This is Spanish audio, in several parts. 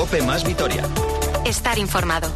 COPE más Vitoria. Estar informado.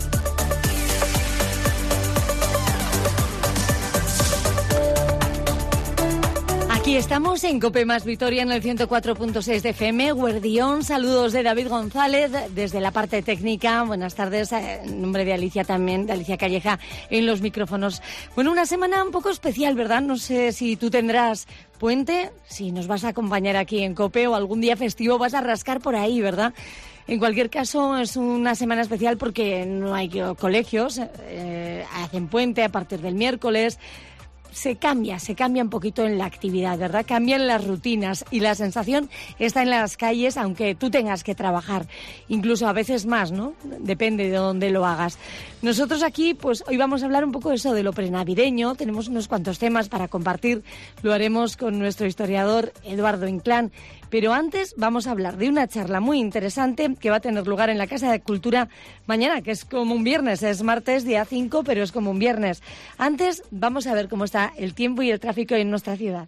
Aquí estamos en COPE más Vitoria en el 104.6 de FM. Guardión, saludos de David González desde la parte técnica. Buenas tardes, en nombre de Alicia también, de Alicia Calleja en los micrófonos. Bueno, una semana un poco especial, ¿verdad? No sé si tú tendrás puente, si nos vas a acompañar aquí en COPE o algún día festivo vas a rascar por ahí, ¿verdad? En cualquier caso, es una semana especial porque no hay colegios, hacen puente a partir del miércoles. Se cambia un poquito en la actividad, ¿verdad? Cambian las rutinas y la sensación está en las calles, aunque tú tengas que trabajar, incluso a veces más, ¿no? Depende de dónde lo hagas. Nosotros aquí, pues hoy vamos a hablar un poco de eso, de lo prenavideño. Tenemos unos cuantos temas para compartir. Lo haremos con nuestro historiador Eduardo Inclán. Pero antes vamos a hablar de una charla muy interesante que va a tener lugar en la Casa de Cultura mañana, que es como un viernes, es martes día 5, pero es como un viernes. Antes vamos a ver cómo está el tiempo y el tráfico en nuestra ciudad.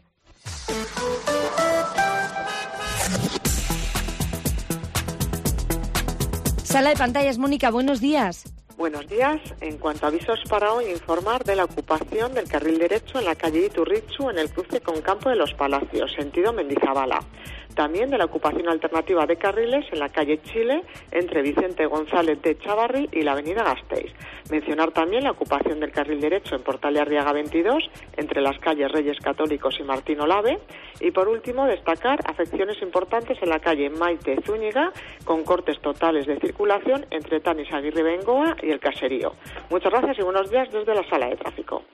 Sala de pantallas, Mónica, buenos días. Buenos días. En cuanto a avisos para hoy, informar de la ocupación del carril derecho en la calle Iturrichu en el cruce con Campo de los Palacios, sentido Mendizabala. También de la ocupación alternativa de carriles en la calle Chile entre Vicente González de Chavarri y la avenida Gasteiz. Mencionar también la ocupación del carril derecho en Portal de Arriaga 22 entre las calles Reyes Católicos y Martín Olave. Y por último, destacar afecciones importantes en la calle Maite Zúñiga con cortes totales de circulación entre Tanis Aguirre Bengoa y el Caserío. Muchas gracias y buenos días desde la sala de tráfico.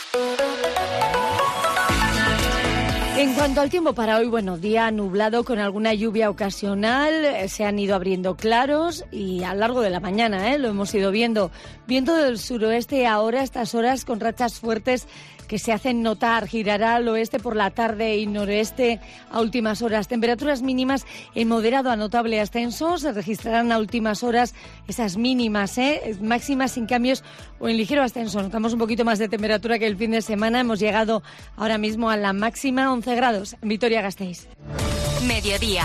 En cuanto al tiempo para hoy, bueno, día nublado con alguna lluvia ocasional, se han ido abriendo claros y a lo largo de la mañana, lo hemos ido viendo. Viento del suroeste ahora, estas horas con rachas fuertes que se hacen notar, girará al oeste por la tarde y noreste a últimas horas. Temperaturas mínimas en moderado a notable ascenso, se registrarán a últimas horas esas mínimas, máximas sin cambios o en ligero ascenso. Notamos un poquito más de temperatura que el fin de semana, hemos llegado ahora mismo a la máxima 11 grados en Vitoria-Gasteiz. Mediodía.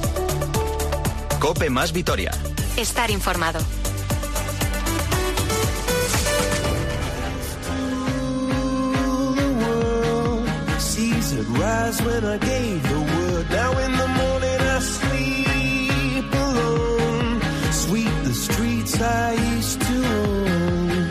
COPE más Vitoria. Estar informado. Rise when I gave the word. Now in the morning I sleep alone. Sweep the streets I used to own.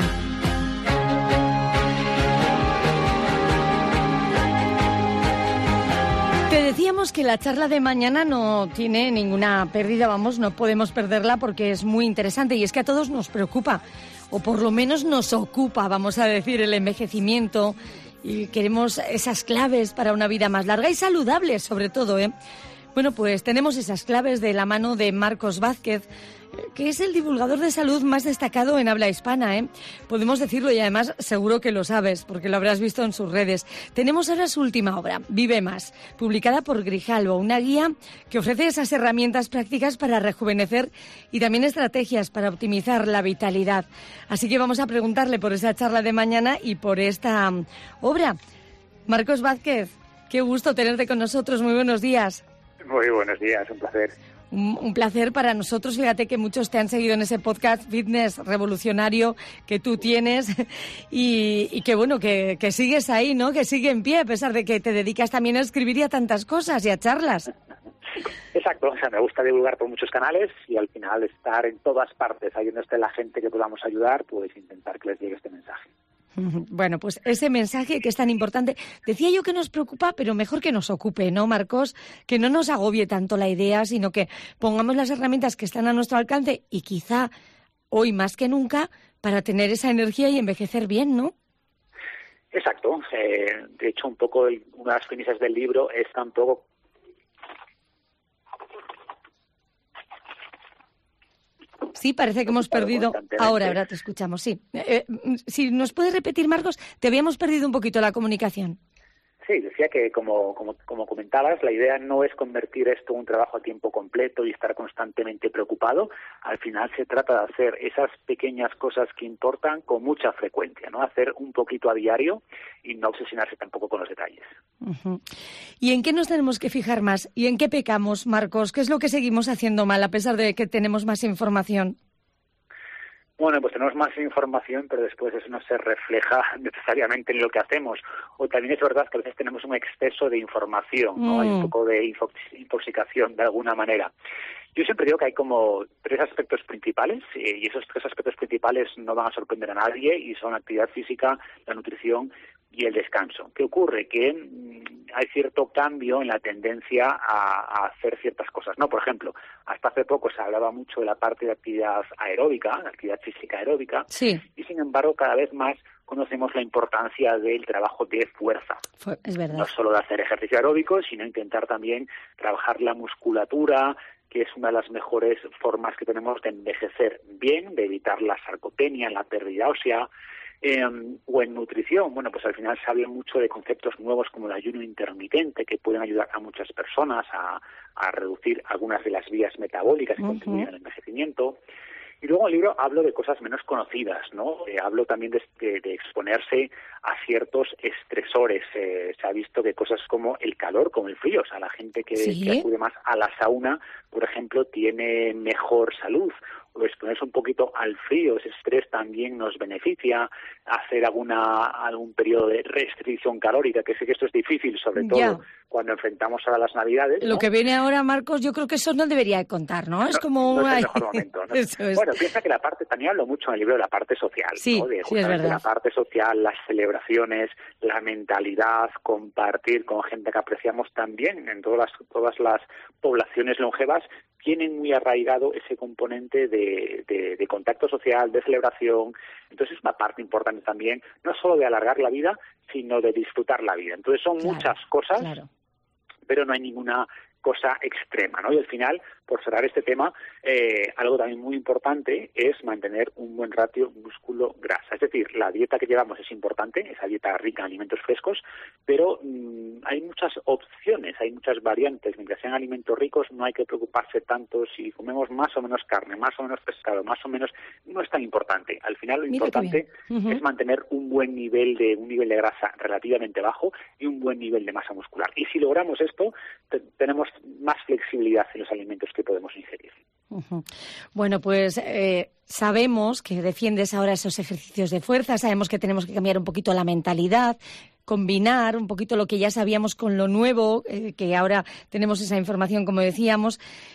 Te decíamos que la charla de mañana no tiene ninguna pérdida, vamos, no podemos perderla porque es muy interesante y es que a todos nos preocupa, o por lo menos nos ocupa, vamos a decir, el envejecimiento. Y queremos esas claves para una vida más larga y saludable, sobre todo, Bueno, pues tenemos esas claves de la mano de Marcos Vázquez, que es el divulgador de salud más destacado en habla hispana, Podemos decirlo y además seguro que lo sabes, porque lo habrás visto en sus redes. Tenemos ahora su última obra, Vive Más, publicada por Grijalbo, una guía que ofrece esas herramientas prácticas para rejuvenecer y también estrategias para optimizar la vitalidad. Así que vamos a preguntarle por esa charla de mañana y por esta obra. Marcos Vázquez, qué gusto tenerte con nosotros, muy buenos días. Muy buenos días, un placer. Un placer para nosotros. Fíjate que muchos te han seguido en ese podcast Fitness Revolucionario que tú tienes y que bueno, que sigues ahí, ¿no? Que sigue en pie a pesar de que te dedicas también a escribir y a tantas cosas y a charlas. Exacto, o sea, me gusta divulgar por muchos canales y al final estar en todas partes, ahí donde esté la gente que podamos ayudar, pues intentar que les llegue este mensaje. Bueno, pues ese mensaje que es tan importante. Decía yo que nos preocupa, pero mejor que nos ocupe, ¿no, Marcos? Que no nos agobie tanto la idea, sino que pongamos las herramientas que están a nuestro alcance y quizá hoy más que nunca para tener esa energía y envejecer bien, ¿no? Exacto. De hecho, un poco una de las premisas del libro es tampoco... Sí, parece que hemos perdido... Ahora te escuchamos, sí. Si nos puedes repetir, Marcos, te habíamos perdido un poquito la comunicación. Sí, decía que, como comentabas, la idea no es convertir esto en un trabajo a tiempo completo y estar constantemente preocupado. Al final se trata de hacer esas pequeñas cosas que importan con mucha frecuencia, ¿no? Hacer un poquito a diario y no obsesionarse tampoco con los detalles. Uh-huh. ¿Y en qué nos tenemos que fijar más? ¿Y en qué pecamos, Marcos? ¿Qué es lo que seguimos haciendo mal a pesar de que tenemos más información? Bueno, pues tenemos más información, pero después eso no se refleja necesariamente en lo que hacemos. O también es verdad que a veces tenemos un exceso de información, ¿no? Hay un poco de intoxicación de alguna manera. Yo siempre digo que hay como 3 aspectos principales, y esos 3 aspectos principales no van a sorprender a nadie, y son la actividad física, la nutrición y el descanso. ¿Qué ocurre? Que hay cierto cambio en la tendencia a hacer ciertas cosas, ¿no? Por ejemplo, hasta hace poco se hablaba mucho de la parte de actividad aeróbica, la actividad física aeróbica, sí. Y sin embargo cada vez más conocemos la importancia del trabajo de fuerza. Es verdad. No solo de hacer ejercicio aeróbico, sino intentar también trabajar la musculatura, que es una de las mejores formas que tenemos de envejecer bien, de evitar la sarcopenia, la pérdida ósea, o en nutrición. Bueno, pues al final se habla mucho de conceptos nuevos como el ayuno intermitente, que pueden ayudar a muchas personas a reducir algunas de las vías metabólicas que contribuyen al envejecimiento. Y luego en el libro hablo de cosas menos conocidas, ¿no? Hablo también de exponerse a ciertos estresores. Se ha visto que cosas como el calor, como el frío, o sea, la gente que acude más a la sauna, por ejemplo, tiene mejor salud. O exponerse un poquito al frío, ese estrés también nos beneficia, hacer algún periodo de restricción calórica, que sé que esto es difícil, sobre todo cuando enfrentamos a las Navidades, ¿no? Lo que viene ahora, Marcos, yo creo que eso no debería de contar, ¿no? Es como... No es el mejor momento, ¿no? Eso es. Bueno, piensa que la parte, también hablo mucho en el libro de la parte social, sí, ¿no? De sí, es verdad. La parte social, las celebraciones, la mentalidad, compartir con gente que apreciamos también en todas las poblaciones longevas, tienen muy arraigado ese componente de contacto social, de celebración. Entonces es una parte importante también, no solo de alargar la vida, sino de disfrutar la vida. Entonces son muchas cosas, pero no hay ninguna cosa extrema, ¿no? Y al final, por cerrar este tema, algo también muy importante es mantener un buen ratio músculo-grasa. Es decir, la dieta que llevamos es importante, esa dieta rica en alimentos frescos, pero hay muchas opciones, hay muchas variantes. Mientras sean alimentos ricos, no hay que preocuparse tanto si comemos más o menos carne, más o menos pescado, más o menos, no es tan importante. Al final lo importante es mantener un nivel de grasa relativamente bajo y un buen nivel de masa muscular. Y si logramos esto, tenemos más flexibilidad en los alimentos que podemos ingerir. Bueno, pues sabemos que defiendes ahora esos ejercicios de fuerza, sabemos que tenemos que cambiar un poquito la mentalidad, combinar un poquito lo que ya sabíamos con lo nuevo, que ahora tenemos esa información, como decíamos,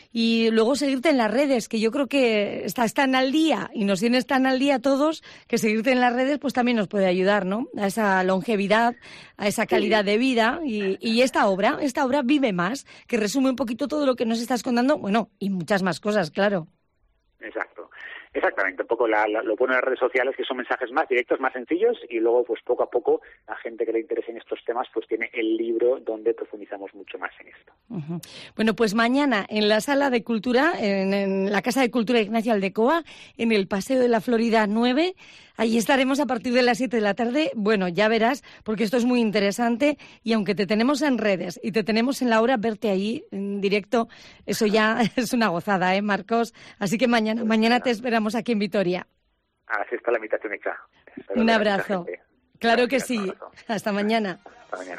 y luego seguirte en las redes, que yo creo que estás tan al día y nos tienes tan al día todos, que seguirte en las redes pues también nos puede ayudar, ¿no? A esa longevidad, a esa calidad de vida, y esta obra Vive Más, que resume un poquito todo lo que nos estás contando, bueno, y muchas más cosas, claro. Exacto. Exactamente, un poco lo bueno de las redes sociales, que son mensajes más directos, más sencillos, y luego pues poco a poco la gente que le interese en estos temas pues tiene el libro donde profundizamos mucho más en esto. Bueno, pues mañana en la Sala de Cultura, en la Casa de Cultura Ignacio Aldecoa, en el Paseo de la Florida 9, allí estaremos a partir de las 7 de la tarde. Bueno, ya verás, porque esto es muy interesante, y aunque te tenemos en redes y te tenemos en la hora, verte ahí en directo, eso ya es una gozada, Marcos? Así que mañana te esperamos aquí en Vitoria. Así está la invitación hecha. Un abrazo. Claro que sí. Hasta mañana. Hasta mañana.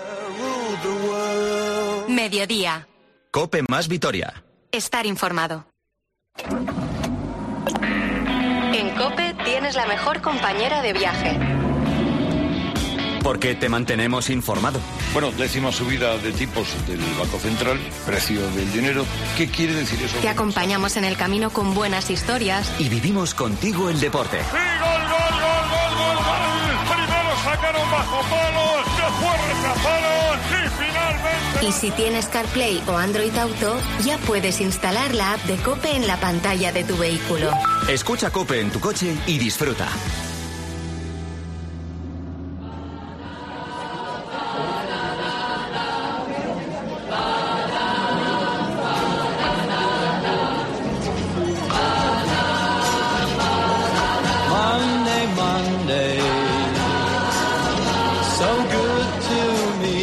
Mediodía. COPE más Vitoria. Estar informado. En COPE tienes la mejor compañera de viaje. Porque te mantenemos informado. Bueno, 10ª subida de tipos del Banco Central, precio del dinero. ¿Qué quiere decir eso? Te acompañamos en el camino con buenas historias. Y vivimos contigo el deporte. ¡Sí, gol, gol, gol, gol, gol, gol! Primero sacaron bajo palos, después rechazaron y finalmente... Y si tienes CarPlay o Android Auto, ya puedes instalar la app de COPE en la pantalla de tu vehículo. Escucha COPE en tu coche y disfruta. Monday, so good to me.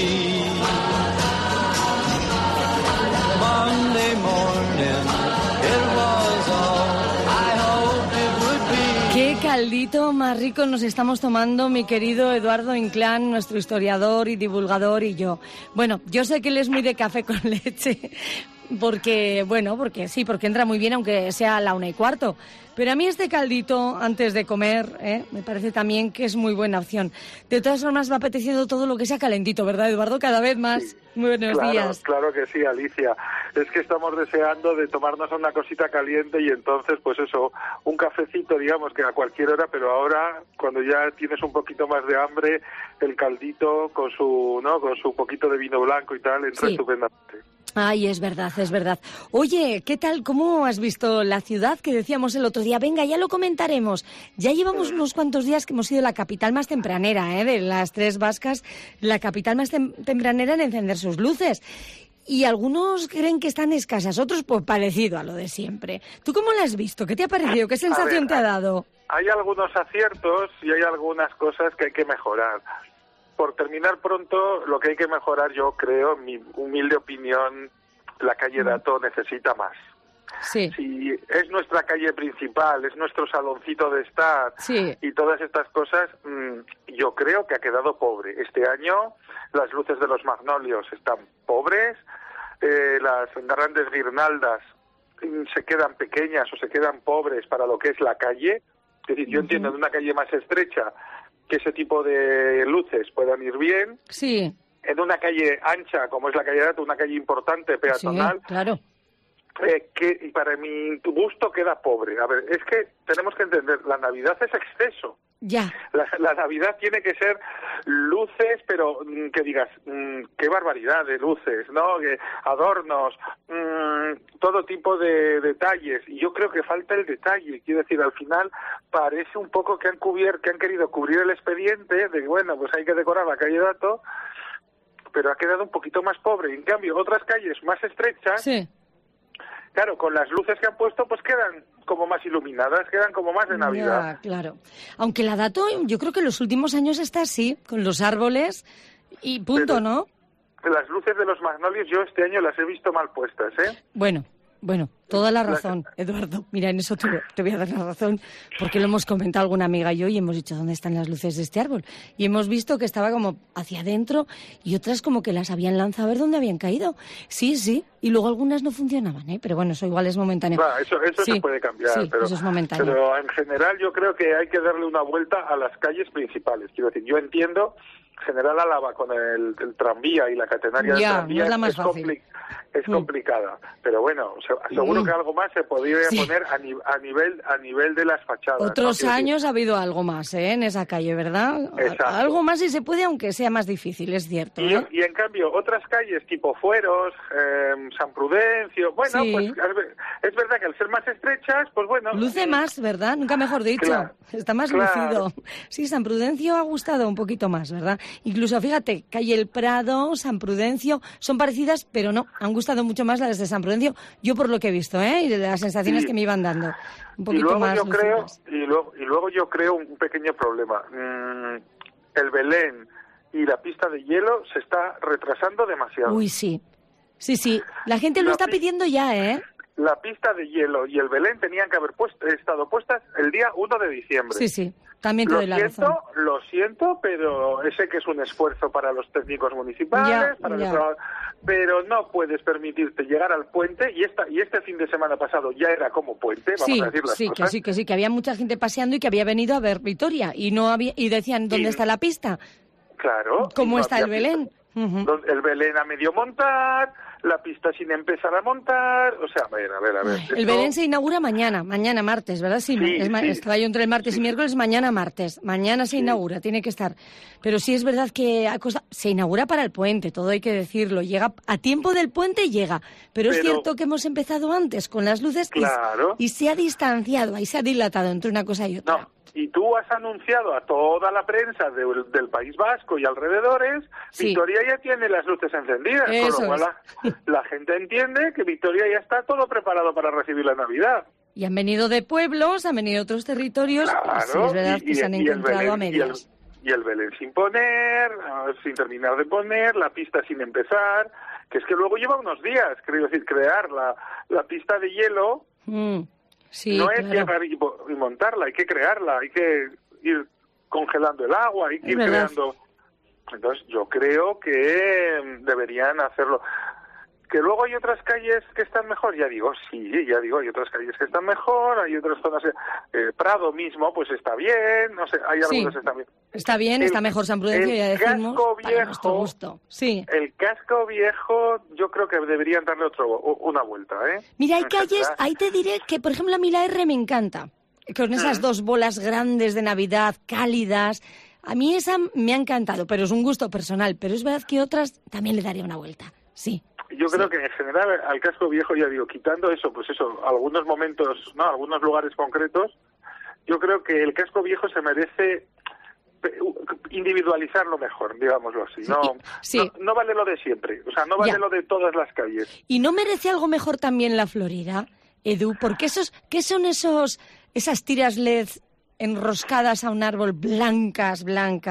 morning. It was all I hoped it would be. Qué caldito más rico nos estamos tomando mi querido Eduardo Inclán, nuestro historiador y divulgador, y yo. Bueno, yo sé que él es muy de café con leche, porque entra muy bien aunque sea a la 1:15. Pero a mí este caldito antes de comer, me parece también que es muy buena opción. De todas formas va apeteciendo todo lo que sea calentito, ¿verdad, Eduardo? Cada vez más. Sí. Muy buenos días. Claro que sí, Alicia. Es que estamos deseando de tomarnos una cosita caliente y entonces, pues eso, un cafecito, digamos, que a cualquier hora, pero ahora, cuando ya tienes un poquito más de hambre, el caldito con su poquito de vino blanco y tal, entra estupendamente. Ay, es verdad, es verdad. Oye, ¿qué tal? ¿Cómo has visto la ciudad que decíamos el otro día? Venga, ya lo comentaremos. Ya llevamos unos cuantos días que hemos sido la capital más tempranera, de las 3 vascas, la capital más tempranera en encender sus luces. Y algunos creen que están escasas, otros pues parecido a lo de siempre. ¿Tú cómo la has visto? ¿Qué te ha parecido? ¿Qué sensación te ha dado? Hay algunos aciertos y hay algunas cosas que hay que mejorar. Por terminar pronto, lo que hay que mejorar, yo creo, en mi humilde opinión, la calle Dato necesita más. Sí. Si es nuestra calle principal, es nuestro saloncito de estar y todas estas cosas, yo creo que ha quedado pobre. Este año las luces de los magnolios están pobres, las grandes guirnaldas se quedan pequeñas o se quedan pobres para lo que es la calle. Es decir, yo entiendo en una calle más estrecha que ese tipo de luces puedan ir bien. Sí. En una calle ancha, como es la calle Dato, una calle importante, peatonal, sí, claro. Que para mi gusto queda pobre. A ver, es que tenemos que entender, la Navidad es exceso. Ya. La Navidad tiene que ser luces, pero que digas, qué barbaridad de luces, ¿no? Adornos, todo tipo de detalles. Y yo creo que falta el detalle. Quiero decir, al final parece un poco que han querido cubrir el expediente de, bueno, pues hay que decorar la calle Dato, pero ha quedado un poquito más pobre. En cambio, otras calles más estrechas, claro, con las luces que han puesto, pues quedan como más iluminadas, quedan como más de Navidad. Ya, claro. Aunque la Dato, yo creo que en los últimos años está así, con los árboles y punto, pero, ¿no? Las luces de los magnolios yo este año las he visto mal puestas, ¿eh? Bueno, toda la razón, Eduardo. Mira, en eso te voy a dar la razón, porque lo hemos comentado alguna amiga y yo y hemos dicho, ¿dónde están las luces de este árbol? Y hemos visto que estaba como hacia adentro y otras como que las habían lanzado a ver dónde habían caído. Sí, y luego algunas no funcionaban, pero bueno, eso igual es momentáneo. Eso se puede cambiar, pero eso es momentáneo. Pero en general yo creo que hay que darle una vuelta a las calles principales. Quiero decir, yo entiendo General Álava con el tranvía y la catenaria del tranvía es complicada, pero bueno, seguro que algo más se podría poner a nivel de las fachadas. Otros años ha habido algo más en esa calle, ¿verdad? Exacto. Algo más si se puede, aunque sea más difícil, es cierto. Y en cambio, otras calles tipo Fueros, San Prudencio, pues es verdad que al ser más estrechas, pues bueno... Luce más, ¿verdad? Nunca mejor dicho. Claro, está más lucido. Sí, San Prudencio ha gustado un poquito más, ¿verdad? Incluso, fíjate, calle El Prado, San Prudencio, son parecidas, pero no, han gustado mucho más las de San Prudencio, yo por lo que he visto, y de las sensaciones que me iban dando. Un poquito más y luego yo creo un pequeño problema. El Belén y la pista de hielo se está retrasando demasiado. Uy, sí. La gente lo está pidiendo ya, La pista de hielo y el Belén tenían que haber estado puestas el día 1 de diciembre. Sí. También te doy la razón. Lo siento, pero sé que es un esfuerzo para los técnicos municipales, pero no puedes permitirte llegar al puente, y este fin de semana pasado ya era como puente, vamos a decir las cosas. Que había mucha gente paseando y que había venido a ver Vitoria y decían, ¿dónde está la pista? Claro. ¿Cómo está el Belén? El Belén a medio montar, la pista sin empezar a montar, o sea, a ver. El Belén se inaugura mañana martes, ¿verdad? Sí. Estaba yo entre el martes y miércoles, mañana martes. Mañana se inaugura, tiene que estar. Pero sí es verdad que se inaugura para el puente, todo hay que decirlo. Llega a tiempo del puente, pero es cierto que hemos empezado antes con las luces y se ha distanciado, ahí se ha dilatado entre una cosa y otra. No. Y tú has anunciado a toda la prensa del País Vasco y alrededores, Vitoria ya tiene las luces encendidas, con lo cual la gente entiende que Vitoria ya está todo preparado para recibir la Navidad. Y han venido de pueblos, han venido de otros territorios, claro, sí, es verdad que se han encontrado a medias. Y el Belén sin poner, sin terminar de poner, la pista sin empezar, que es que luego lleva unos días, quiero decir, crear la pista de hielo sí, no es claro. llegar y montarla, hay que crearla, hay que ir congelando el agua, hay que ir creando. Entonces yo creo que deberían hacerlo. Que luego hay otras calles que están mejor, ya digo, hay otras calles que están mejor, hay otras zonas, Prado mismo, pues está bien, no sé, hay algunas que están bien. Está bien, está mejor San Prudencio, ya decimos, para nuestro gusto. Sí. El casco viejo, yo creo que deberían darle una vuelta, ¿eh? Mira, hay calles, ahí te diré que, por ejemplo, a mí la R me encanta, con esas dos bolas grandes de Navidad, cálidas. A mí esa me ha encantado, pero es un gusto personal, pero es verdad que otras también le daría una vuelta, sí. Yo creo que en general al casco viejo, ya digo, quitando eso, pues eso, algunos momentos, ¿no? Algunos lugares concretos, yo creo que el casco viejo se merece individualizarlo mejor, digámoslo así. No vale lo de siempre, o sea, no vale lo de todas las calles. ¿Y no merece algo mejor también la Florida, Edu? Porque ¿qué son esas tiras LED enroscadas a un árbol, blancas,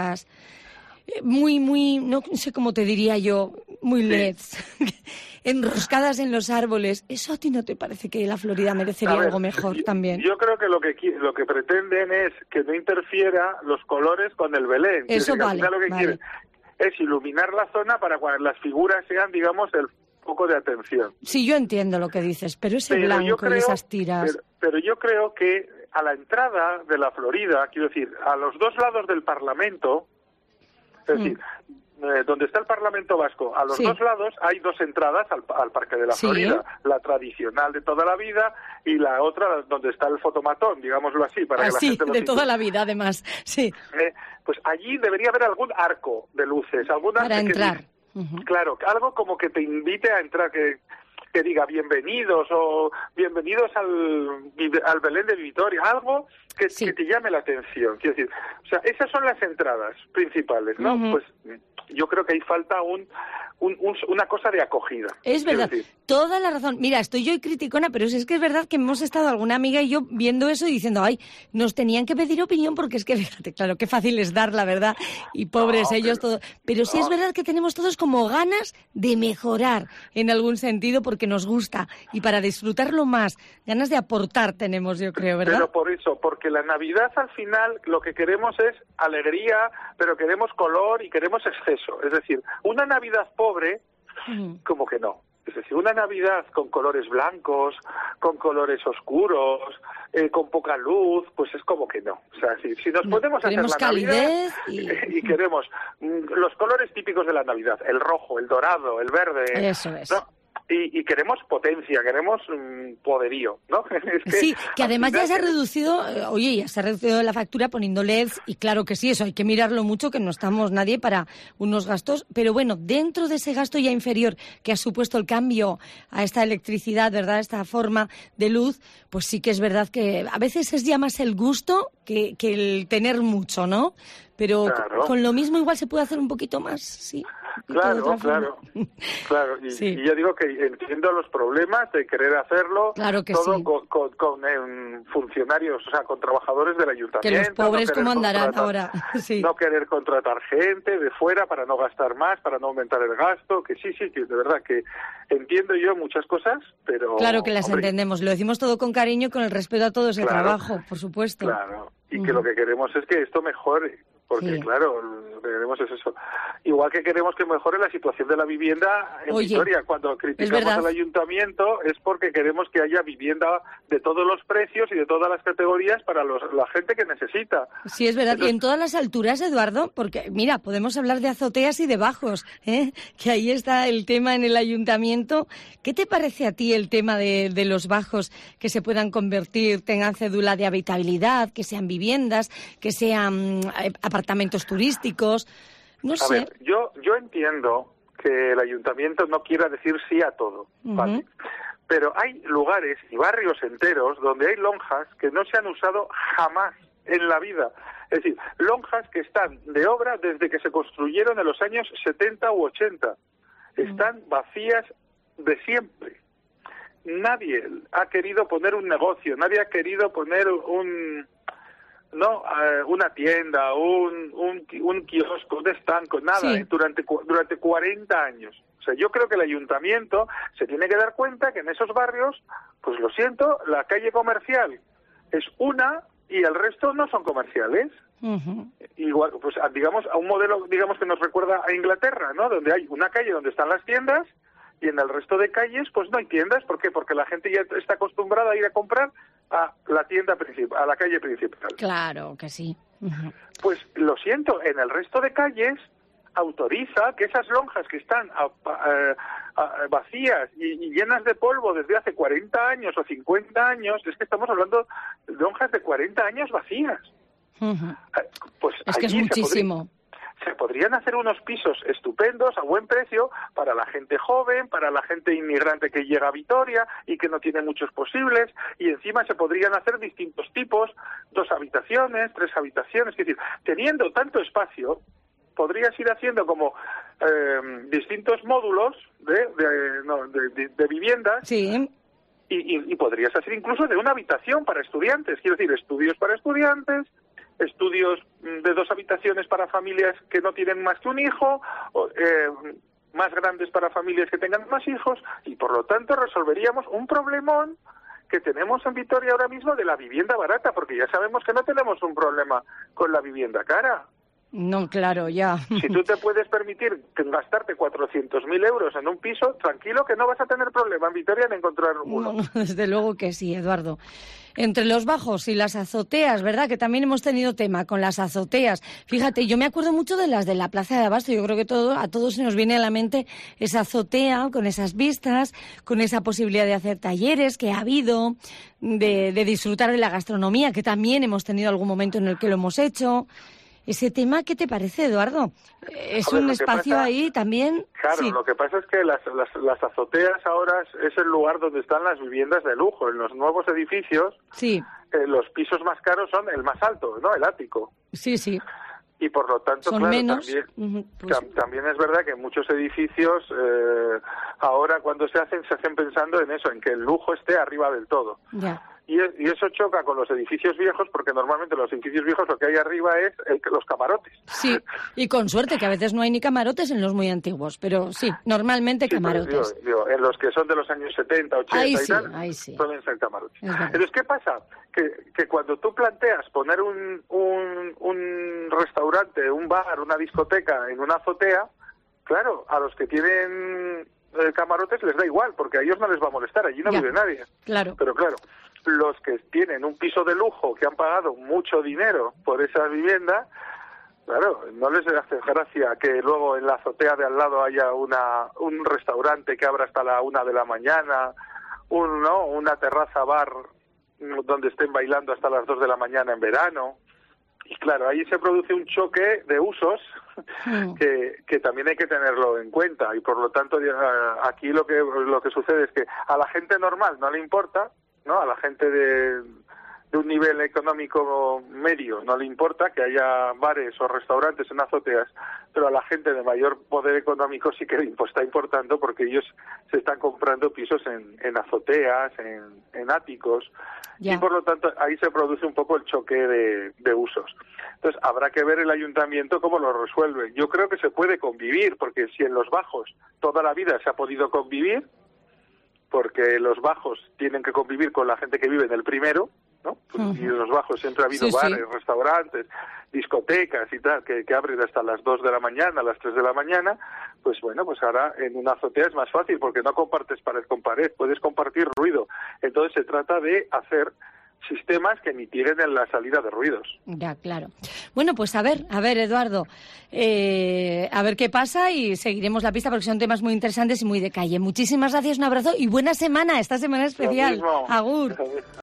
muy, no sé cómo te diría yo, muy LEDs, enroscadas en los árboles? ¿Eso a ti no te parece que la Florida merecería algo mejor también? Yo creo que lo que pretenden es que no interfiera los colores con el Belén. Eso que vale, al final lo que quieren es iluminar la zona para cuando las figuras sean, digamos, el foco de atención. Sí, yo entiendo lo que dices, pero ese blanco y esas tiras... Pero yo creo que a la entrada de la Florida, quiero decir, a los dos lados del Parlamento, es decir, donde está el Parlamento Vasco, a los dos lados hay dos entradas al Parque de la Florida, la tradicional de toda la vida y la otra donde está el fotomatón, digámoslo así, para que la gente lo de toda la vida, además, sí. Pues allí debería haber algún arco de luces, para entrar. Claro, algo como que te invite a entrar, que diga bienvenidos o bienvenidos al Belén de Vitoria, algo que te llame la atención. Quiero decir, o sea, esas son las entradas principales, ¿no? Pues yo creo que ahí falta una cosa de acogida. Es verdad, toda la razón. Mira, estoy yo criticona, pero es que es verdad que hemos estado alguna amiga y yo viendo eso y diciendo, nos tenían que pedir opinión porque es que, fíjate, claro, qué fácil es dar, la verdad, y pobres ellos todos. Pero sí es verdad que tenemos todos como ganas de mejorar en algún sentido porque nos gusta y para disfrutarlo más, ganas de aportar tenemos, yo creo, ¿verdad? Pero por eso, porque la Navidad al final lo que queremos es alegría, pero queremos color y queremos exceso. Es decir, una Navidad pobre, como que no. Es decir, una Navidad con colores blancos, con colores oscuros, con poca luz, pues es como que no. O sea, si nos podemos hacer la calidez Navidad y queremos los colores típicos de la Navidad, el rojo, el dorado, el verde, eso es. ¿no? Y queremos potencia, queremos poderío, ¿no? Sí, que además ya se ha reducido, ya se ha reducido la factura poniendo LEDs, y claro que sí, eso hay que mirarlo mucho, que no estamos nadie para unos gastos, pero bueno, dentro de ese gasto ya inferior que ha supuesto el cambio a esta electricidad, ¿verdad?, esta forma de luz, pues sí que es verdad que a veces es ya más el gusto que el tener mucho, ¿no? Pero con lo mismo igual se puede hacer un poquito más, sí. Claro. Y ya digo que entiendo los problemas de querer hacerlo con funcionarios, o sea, con trabajadores del ayuntamiento. Que los pobres cómo andarán ahora. No querer contratar gente de fuera para no gastar más, para no aumentar el gasto, que que de verdad que entiendo yo muchas cosas, pero... Claro que las entendemos, lo decimos todo con cariño y con el respeto a todo ese trabajo, por supuesto. Claro, y que lo que queremos es que esto mejore. Porque, claro, lo que queremos es eso. Igual que queremos que mejore la situación de la vivienda en Vitoria. Cuando criticamos al ayuntamiento es porque queremos que haya vivienda de todos los precios y de todas las categorías para la gente que necesita. Sí, es verdad. Entonces, y en todas las alturas, Eduardo, porque, mira, podemos hablar de azoteas y de bajos, que ahí está el tema en el ayuntamiento. ¿Qué te parece a ti el tema de los bajos que se puedan convertir, tengan cédula de habitabilidad, que sean viviendas, que sean apartamentos turísticos? No sé. A ver, yo entiendo que el ayuntamiento no quiera decir sí a todo, ¿vale? Pero hay lugares y barrios enteros donde hay lonjas que no se han usado jamás en la vida. Es decir, lonjas que están de obra desde que se construyeron en los años 70 u 80. Están vacías de siempre. Nadie ha querido poner un negocio, nadie ha querido poner una tienda, un kiosco, un estanco, nada, durante 40 años. O sea, yo creo que el ayuntamiento se tiene que dar cuenta que en esos barrios, pues lo siento, la calle comercial es una y el resto no son comerciales. Igual, pues digamos, a un modelo, digamos, que nos recuerda a Inglaterra, ¿no? Donde hay una calle donde están las tiendas y en el resto de calles pues no hay tiendas. ¿Por qué? Porque la gente ya está acostumbrada a ir a comprar a la tienda principal, a la calle principal. Claro que sí. Pues lo siento, en el resto de calles autoriza que esas lonjas que están vacías y llenas de polvo desde hace 40 años o 50 años, es que estamos hablando de lonjas de 40 años vacías. Pues es que es muchísimo. Se podrían hacer unos pisos estupendos a buen precio para la gente joven, para la gente inmigrante que llega a Vitoria y que no tiene muchos posibles, y encima se podrían hacer distintos tipos, 2 habitaciones, 3 habitaciones, es decir, teniendo tanto espacio, podrías ir haciendo como distintos módulos de viviendas. Sí. Y podrías hacer incluso de una habitación para estudiantes, quiero decir, estudios para estudiantes, estudios de 2 habitaciones para familias que no tienen más que un hijo, más grandes para familias que tengan más hijos, y por lo tanto resolveríamos un problemón que tenemos en Vitoria ahora mismo de la vivienda barata, porque ya sabemos que no tenemos un problema con la vivienda cara. No, claro, ya. Si tú te puedes permitir gastarte 400.000 euros en un piso, tranquilo que no vas a tener problema en Vitoria en encontrar uno. No, desde luego que sí, Eduardo. Entre los bajos y las azoteas, ¿verdad? Que también hemos tenido tema con las azoteas. Fíjate, yo me acuerdo mucho de las de la Plaza de Abasto. Yo creo que a todos se nos viene a la mente esa azotea con esas vistas, con esa posibilidad de hacer talleres que ha habido, de disfrutar de la gastronomía, que también hemos tenido algún momento en el que lo hemos hecho. Ese tema, ¿qué te parece, Eduardo? ¿Es un espacio ahí también? Claro, sí. Lo que pasa es que las azoteas ahora es el lugar donde están las viviendas de lujo. En los nuevos edificios, sí. Los pisos más caros son el más alto, ¿no? El ático. Sí, sí. Y por lo tanto, son claro, menos. También es verdad que muchos edificios ahora cuando se hacen pensando en eso, en que el lujo esté arriba del todo. Ya. Y eso choca con los edificios viejos, porque normalmente los edificios viejos lo que hay arriba es los camarotes. Sí, y con suerte, que a veces no hay ni camarotes en los muy antiguos, pero sí, normalmente sí, camarotes. Digo, en los que son de los años 70, 80 ahí y sí, tal, ahí sí. suelen ser camarotes. Entonces, ¿qué pasa? Que cuando tú planteas poner un restaurante, un bar, una discoteca en una azotea, claro, a los que tienen camarotes les da igual, porque a ellos no les va a molestar, allí no vive nadie. Claro. Pero claro, los que tienen un piso de lujo, que han pagado mucho dinero por esa vivienda, claro, no les hace gracia que luego en la azotea de al lado haya un restaurante que abra hasta la 1 de la mañana, una terraza bar donde estén bailando hasta las 2 de la mañana en verano. Y claro, ahí se produce un choque de usos que también hay que tenerlo en cuenta, y por lo tanto aquí lo que sucede es que a la gente normal no le importa, ¿no? A la gente de un nivel económico medio no le importa que haya bares o restaurantes en azoteas, pero a la gente de mayor poder económico sí que está importando, porque ellos se están comprando pisos en azoteas, en áticos, y por lo tanto ahí se produce un poco el choque de usos. Entonces habrá que ver el ayuntamiento cómo lo resuelve. Yo creo que se puede convivir, porque si en los bajos toda la vida se ha podido convivir, porque los bajos tienen que convivir con la gente que vive en el primero, ¿no? Y en los bajos siempre ha habido bares, restaurantes, discotecas y tal, que abren hasta las 2 de la mañana, las 3 de la mañana, pues bueno, pues ahora en una azotea es más fácil, porque no compartes pared con pared, puedes compartir ruido. Entonces se trata de hacer sistemas que mitiguen en la salida de ruidos. Ya, claro. Bueno, pues a ver, Eduardo, a ver qué pasa, y seguiremos la pista, porque son temas muy interesantes y muy de calle. Muchísimas gracias, un abrazo y buena semana, esta semana especial. Agur.